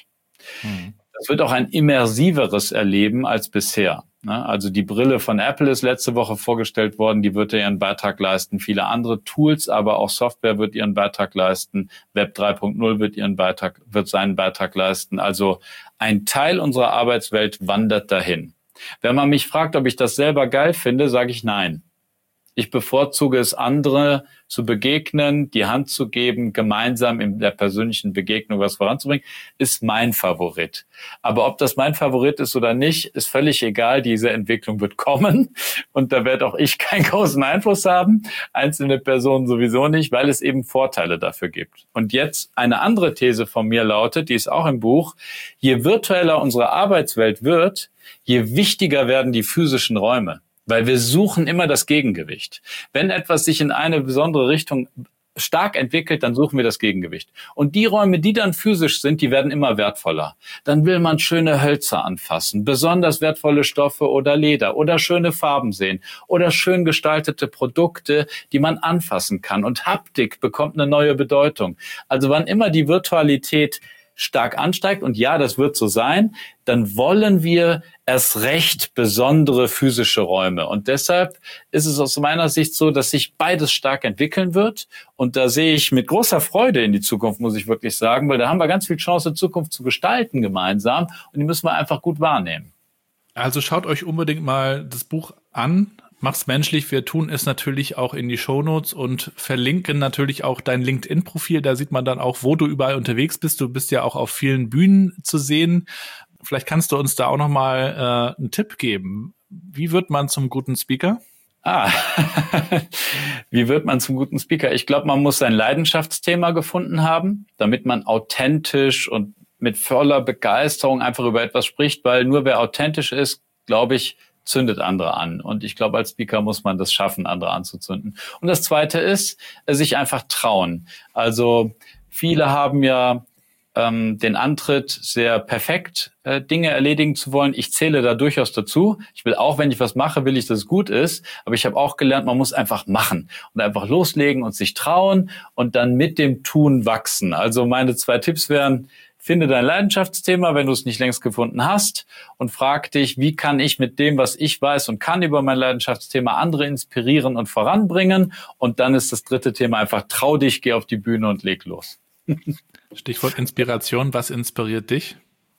Das wird auch ein immersiveres Erleben als bisher. Also die Brille von Apple ist letzte Woche vorgestellt worden, die wird ihren Beitrag leisten. Viele andere Tools, aber auch Software wird ihren Beitrag leisten. Web 3.0 wird seinen Beitrag leisten. Also ein Teil unserer Arbeitswelt wandert dahin. Wenn man mich fragt, ob ich das selber geil finde, sage ich nein. Ich bevorzuge es, andere zu begegnen, die Hand zu geben, gemeinsam in der persönlichen Begegnung was voranzubringen, ist mein Favorit. Aber ob das mein Favorit ist oder nicht, ist völlig egal. Diese Entwicklung wird kommen und da werde auch ich keinen großen Einfluss haben, einzelne Personen sowieso nicht, weil es eben Vorteile dafür gibt. Und jetzt eine andere These von mir lautet, die ist auch im Buch: Je virtueller unsere Arbeitswelt wird, je wichtiger werden die physischen Räume. Weil wir suchen immer das Gegengewicht. Wenn etwas sich in eine besondere Richtung stark entwickelt, dann suchen wir das Gegengewicht. Und die Räume, die dann physisch sind, die werden immer wertvoller. Dann will man schöne Hölzer anfassen, besonders wertvolle Stoffe oder Leder oder schöne Farben sehen oder schön gestaltete Produkte, die man anfassen kann. Und Haptik bekommt eine neue Bedeutung. Also wann immer die Virtualität stark ansteigt, und ja, das wird so sein, dann wollen wir erst recht besondere physische Räume. Und deshalb ist es aus meiner Sicht so, dass sich beides stark entwickeln wird. Und da sehe ich mit großer Freude in die Zukunft, muss ich wirklich sagen, weil da haben wir ganz viel Chance, Zukunft zu gestalten gemeinsam. Und die müssen wir einfach gut wahrnehmen. Also schaut euch unbedingt mal das Buch an. Mach's menschlich. Wir tun es natürlich auch in die Shownotes und verlinken natürlich auch dein LinkedIn-Profil. Da sieht man dann auch, wo du überall unterwegs bist. Du bist ja auch auf vielen Bühnen zu sehen. Vielleicht kannst du uns da auch nochmal einen Tipp geben. Wie wird man zum guten Speaker? Wie wird man zum guten Speaker? Ich glaube, man muss sein Leidenschaftsthema gefunden haben, damit man authentisch und mit voller Begeisterung einfach über etwas spricht, weil nur wer authentisch ist, glaube ich, zündet andere an. Und ich glaube, als Speaker muss man das schaffen, andere anzuzünden. Und das Zweite ist, sich einfach trauen. Also viele haben ja den Antritt, sehr perfekt Dinge erledigen zu wollen. Ich zähle da durchaus dazu. Ich will auch, wenn ich was mache, will ich, dass es gut ist. Aber ich habe auch gelernt, man muss einfach machen und einfach loslegen und sich trauen und dann mit dem Tun wachsen. Also meine 2 Tipps wären: Finde dein Leidenschaftsthema, wenn du es nicht längst gefunden hast, und frag dich, wie kann ich mit dem, was ich weiß und kann über mein Leidenschaftsthema, andere inspirieren und voranbringen. Und dann ist das 3. Thema einfach: Trau dich, geh auf die Bühne und leg los. Stichwort Inspiration. Was inspiriert dich?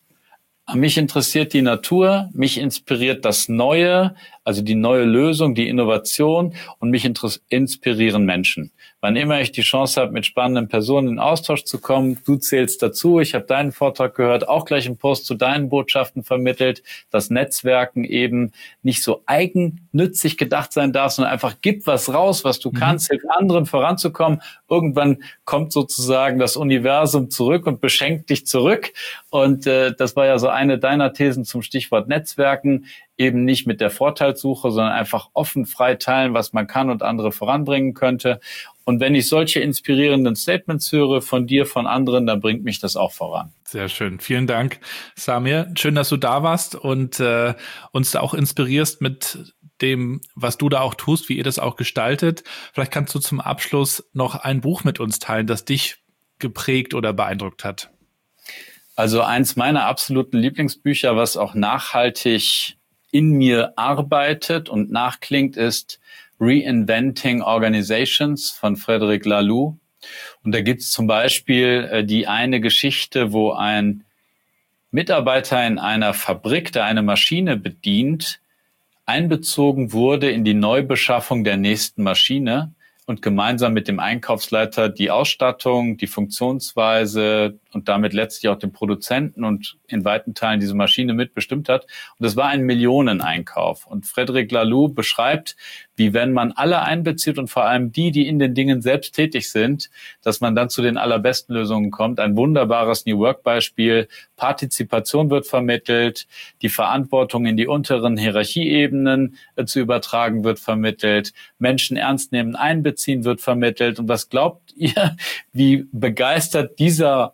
Mich interessiert die Natur, mich inspiriert das Neue, also die neue Lösung, die Innovation, und mich inspirieren Menschen. Wann immer ich die Chance habe, mit spannenden Personen in Austausch zu kommen, du zählst dazu, ich habe deinen Vortrag gehört, auch gleich einen Post zu deinen Botschaften vermittelt, dass Netzwerken eben nicht so eigennützig gedacht sein darf, sondern einfach gib was raus, was du kannst, hilf anderen voranzukommen. Irgendwann kommt sozusagen das Universum zurück und beschenkt dich zurück. Und das war ja so eine deiner Thesen zum Stichwort Netzwerken. Eben nicht mit der Vorteilssuche, sondern einfach offen, frei teilen, was man kann und andere voranbringen könnte. Und wenn ich solche inspirierenden Statements höre von dir, von anderen, dann bringt mich das auch voran. Sehr schön. Vielen Dank, Samir. Schön, dass du da warst und uns da auch inspirierst mit dem, was du da auch tust, wie ihr das auch gestaltet. Vielleicht kannst du zum Abschluss noch ein Buch mit uns teilen, das dich geprägt oder beeindruckt hat. Also eins meiner absoluten Lieblingsbücher, was auch nachhaltig in mir arbeitet und nachklingt, ist Reinventing Organizations von Frederic Laloux. Und da gibt es zum Beispiel die eine Geschichte, wo ein Mitarbeiter in einer Fabrik, der eine Maschine bedient, einbezogen wurde in die Neubeschaffung der nächsten Maschine und gemeinsam mit dem Einkaufsleiter die Ausstattung, die Funktionsweise und damit letztlich auch den Produzenten und in weiten Teilen diese Maschine mitbestimmt hat. Und das war ein Millioneneinkauf. Und Frederic Laloux beschreibt, wie wenn man alle einbezieht und vor allem die in den Dingen selbst tätig sind, dass man dann zu den allerbesten Lösungen kommt. Ein wunderbares New Work-Beispiel. Partizipation wird vermittelt, die Verantwortung in die unteren Hierarchieebenen zu übertragen wird vermittelt, Menschen ernst nehmen, einbeziehen wird vermittelt. Und was glaubt ihr, wie begeistert dieser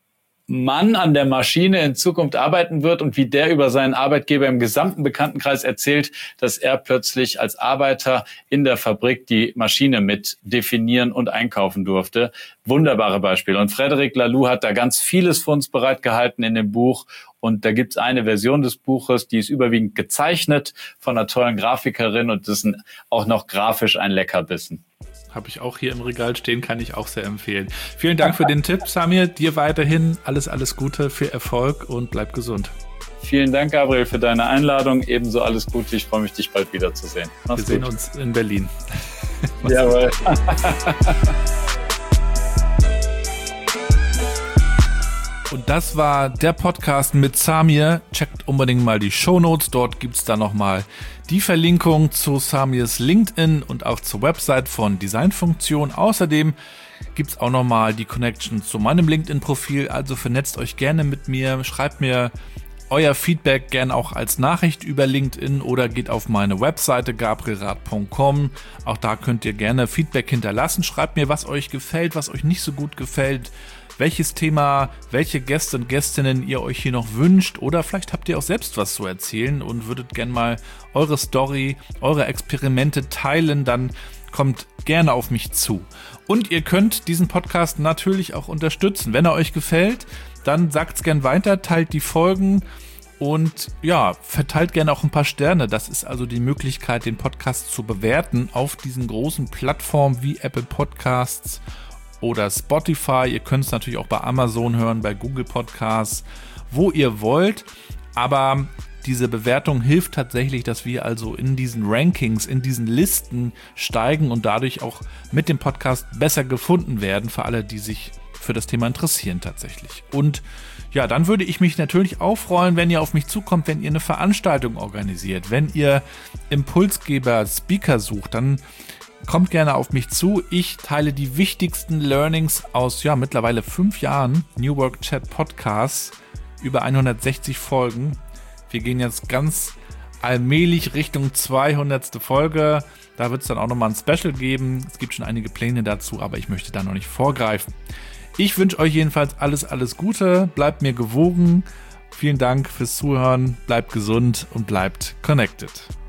Mann an der Maschine in Zukunft arbeiten wird und wie der über seinen Arbeitgeber im gesamten Bekanntenkreis erzählt, dass er plötzlich als Arbeiter in der Fabrik die Maschine mit definieren und einkaufen durfte. Wunderbare Beispiele. Und Frederic Laloux hat da ganz vieles für uns bereitgehalten in dem Buch. Und da gibt's eine Version des Buches, die ist überwiegend gezeichnet von einer tollen Grafikerin und das ist auch noch grafisch ein Leckerbissen. Habe ich auch hier im Regal stehen, kann ich auch sehr empfehlen. Vielen Dank für den Tipp, Samir. Dir weiterhin alles Gute, viel Erfolg und bleib gesund. Vielen Dank, Gabriel, für deine Einladung. Ebenso alles Gute. Ich freue mich, dich bald wiederzusehen. Wir sehen uns in Berlin. Jawohl. Und das war der Podcast mit Samir. Checkt unbedingt mal die Shownotes. Dort gibt es dann nochmal die Verlinkung zu Samirs LinkedIn und auch zur Website von Designfunktion. Außerdem gibt es auch nochmal die Connection zu meinem LinkedIn-Profil. Also vernetzt euch gerne mit mir. Schreibt mir euer Feedback gerne auch als Nachricht über LinkedIn oder geht auf meine Webseite gabrielrath.com. Auch da könnt ihr gerne Feedback hinterlassen. Schreibt mir, was euch gefällt, was euch nicht so gut gefällt. Welches Thema, welche Gäste und Gästinnen ihr euch hier noch wünscht oder vielleicht habt ihr auch selbst was zu erzählen und würdet gerne mal eure Story, eure Experimente teilen, dann kommt gerne auf mich zu. Und ihr könnt diesen Podcast natürlich auch unterstützen. Wenn er euch gefällt, dann sagt's gern weiter, teilt die Folgen und ja, verteilt gerne auch ein paar Sterne. Das ist also die Möglichkeit, den Podcast zu bewerten auf diesen großen Plattformen wie Apple Podcasts oder Spotify. Ihr könnt es natürlich auch bei Amazon hören, bei Google Podcasts, wo ihr wollt. Aber diese Bewertung hilft tatsächlich, dass wir also in diesen Rankings, in diesen Listen steigen und dadurch auch mit dem Podcast besser gefunden werden für alle, die sich für das Thema interessieren tatsächlich. Und ja, dann würde ich mich natürlich auch freuen, wenn ihr auf mich zukommt, wenn ihr eine Veranstaltung organisiert, wenn ihr Impulsgeber, Speaker sucht, dann kommt gerne auf mich zu. Ich teile die wichtigsten Learnings aus mittlerweile 5 Jahren New Work Chat Podcasts, über 160 Folgen. Wir gehen jetzt ganz allmählich Richtung 200. Folge. Da wird es dann auch nochmal ein Special geben. Es gibt schon einige Pläne dazu, aber ich möchte da noch nicht vorgreifen. Ich wünsche euch jedenfalls alles Gute. Bleibt mir gewogen. Vielen Dank fürs Zuhören. Bleibt gesund und bleibt connected.